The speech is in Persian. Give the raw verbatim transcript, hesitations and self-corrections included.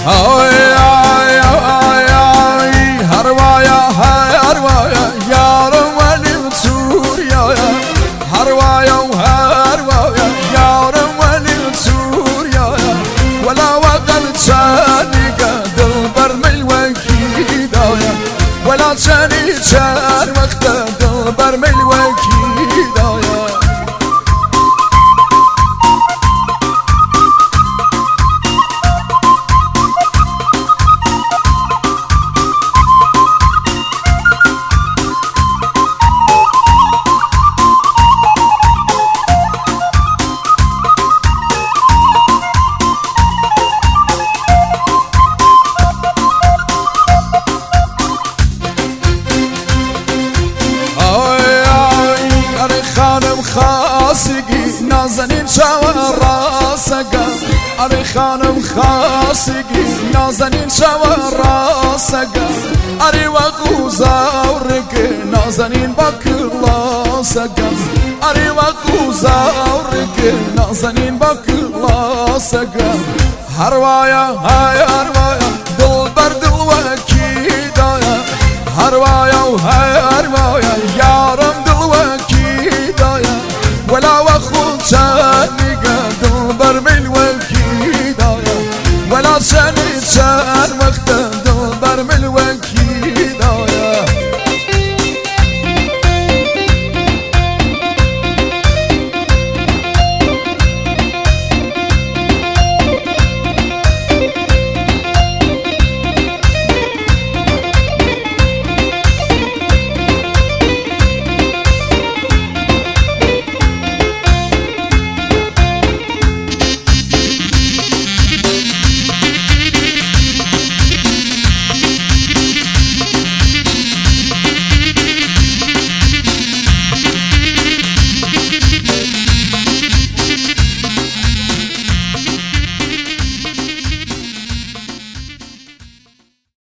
آی آی آی آی هروایا هروایا یارم ولی سوریا هروایا هروایا یارم ولی سوریا ولا وقت ثاني دل برمي وكيدايا ولا ثاني ثاني وقت دل برمي وكيدايا خاصگی نازنین شوار راسگا اری خانم خاصگی نازنین شوار راسگا اری وقو زورگ نازنین باکلاسگا اری وقو زورگ نازنین باکلاسگا هروایا های هروایا دل بر دل وکیدایا هروایا های هروایا یارم دل وکیدایا ولا وخو ثاني قدر برمي الوكيدايا ولا ثاني